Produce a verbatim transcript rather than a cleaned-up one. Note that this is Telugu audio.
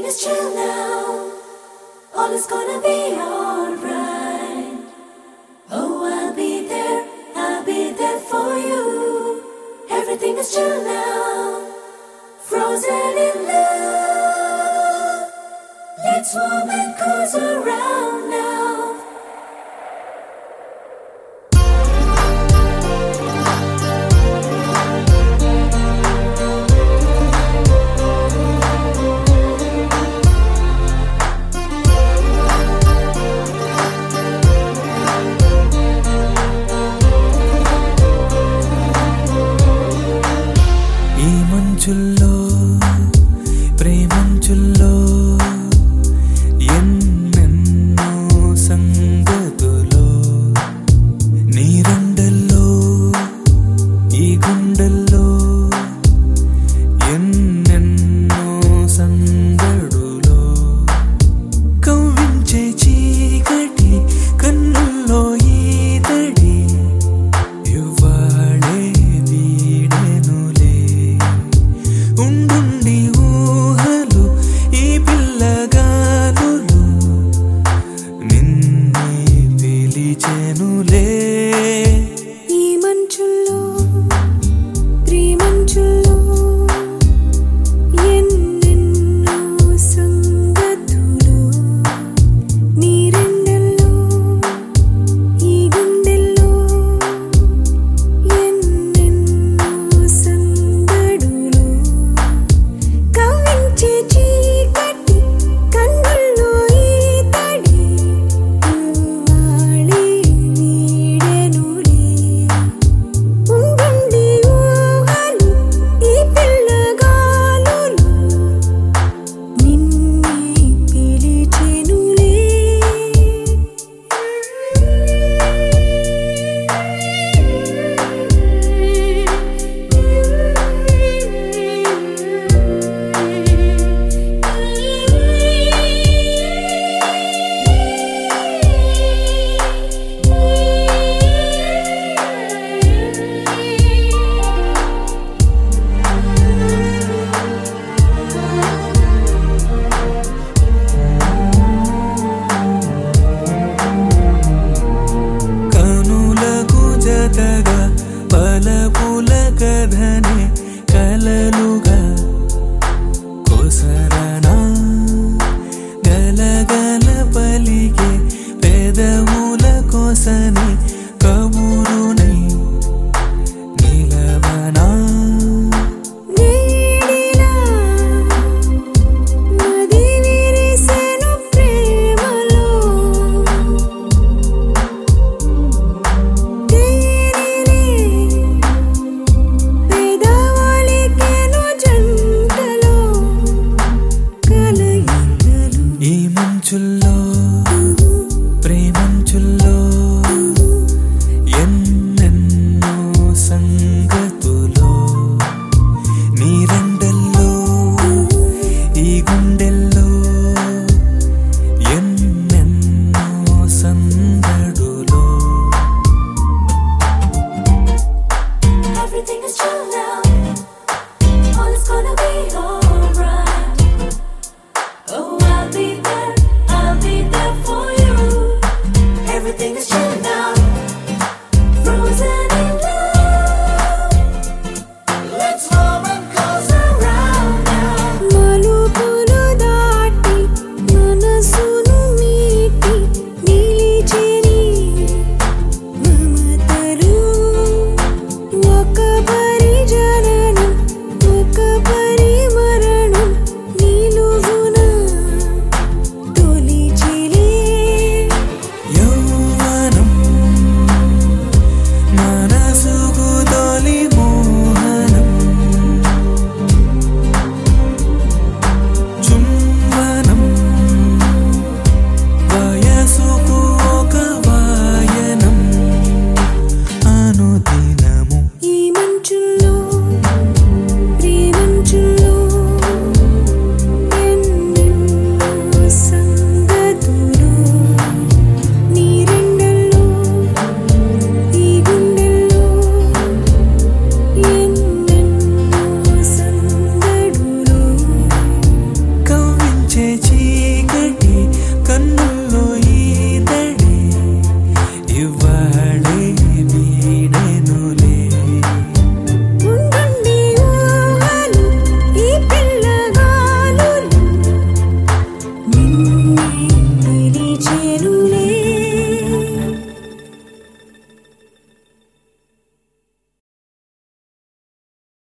is chill now. All is gonna be alright. Oh, I'll be there, I'll be there for you. Everything is chill now. Frozen in love. Let's warm and cozy around now. మంచుల్లో ప్రేమంచుల్లో ఎన్నెన్నో సంగతులో నీరండల్లో ఈ గుండెల్లో ఎన్నెన్నో సందడులో కవ్వించే చీకటి కన్నుల్లో ఈ తడి ఇవ్వాళే వీడెనులే ఉండుండి ఊహలు ఈ పిల్లగాలులు నిన్నే పిలిచెనులే ఈ మంచుల్లో ప్రేమంచుల్లో ఎన్నెన్నో సంగతులు నీరెండల్లో ఈ గుండెల్లో ఎన్నెన్నో సందడులు కవ్వించే చీకటి కన్నుల్లో ఈ తడి ఇవ్వాళే వీడెనులే ఉండుండి ఊహలు ఈ పిల్లగాలులు నిన్నే పిలిచెనులే. కనులకు జతగా పలపుల కథనే కలలుగా కొసరనా గలగల పలికే పెదవుల కోసనే